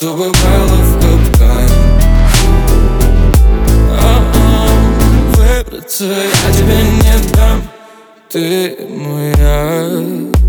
Чтобы попала в капкан. Выбраться я тебе не дам. Ты моя.